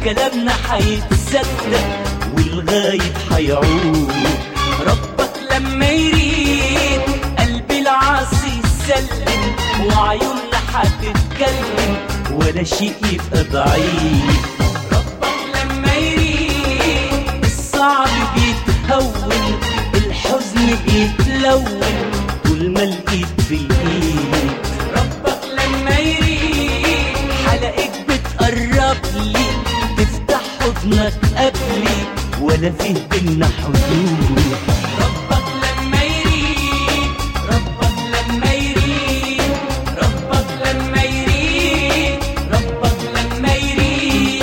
كلامنا حيتصدق والغايب حيعود. ربك لما يريد قلبي العاصي يسلم، وعيوننا حتتكلم ولا شيء يبقى ضعيف. ربك لما يريد الصعب بيتهون، الحزن بيتلون طول ما الايد في الايد. ربك لما يريد حلقك بتقرب لي، تفتح حضنك قبلي ولا فيه بينا حدود. ربك لما يريد، ربك لما يريد، ربك لما يريد، ربك لما يريد.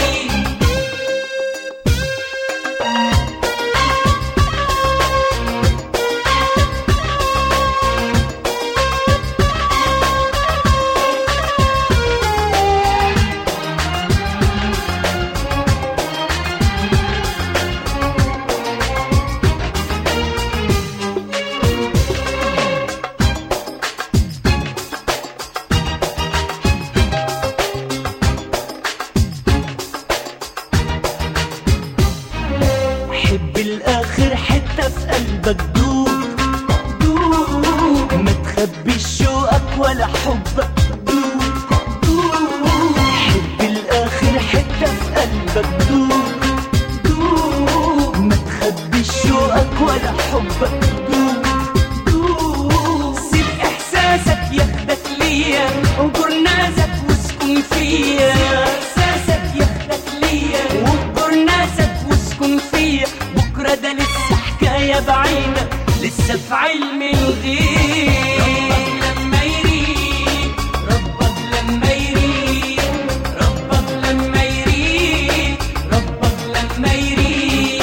حب الآخر حتة في قلبك دوب دوب، ما تخبيش شوقك ولا حبك دوب دوب. حب الآخر حتة في قلبك دوب دوب، ما تخبيش شوقك ولا حبك دوب دوب. سيب إحساسك ياخدك ليا، وجر ناسك واسكن فيا. إحساسك ياخدك ليا وجر ناسك واسكن فيا. بكرة ده لسه حكاية بعيدة، لسه في علم الغيب. ربك لما يريد، ربك لما يريد، ربك لما يريد، ربك لما يريد.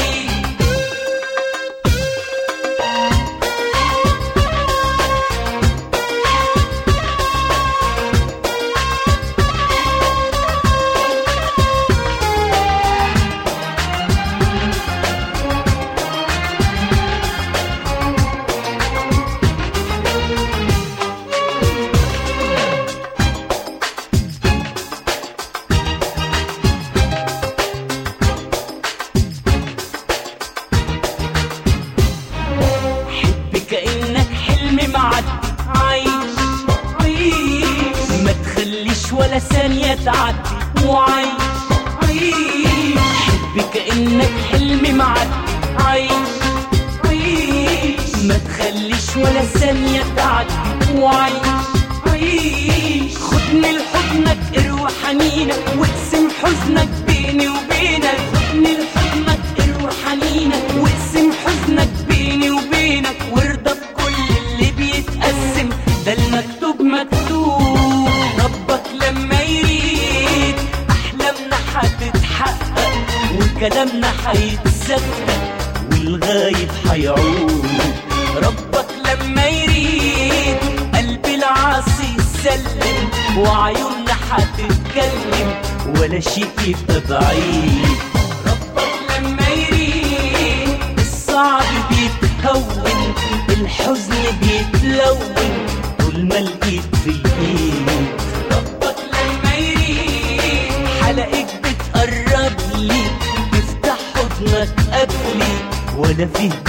كأنك حلم معدي عايش عيش، ما تخليش ولا ثانية تعدي وعايش عيش. حب كأنك حلم معدي عايش عيش، ما تخليش ولا ثانية تعدي وعايش عيش. خدني لحضنك اروى حنينك، واقسم حزنك بيني وبينك. خدني لحضنك اروى حنينك، واقسم حزنك بيني وبينك. وارضى بكل اللي بيتقسم، ده المكتوب مكتوب. ربك لما يريد احلامنا حتتحقق، وكلامنا حيتصدق والغايب حيعود. ربك لما يريد قلبي العاصي يسلم، وعيوننا حتتكلم ولا شيء يبقى ضعيف. ربك لما يريد الصعب بيتهون، الحزن بيتلون طول ما الايد في الايد. ربك لما يريد حلقك بتقرب لي، تفتح حضنك قبلي ولا فيه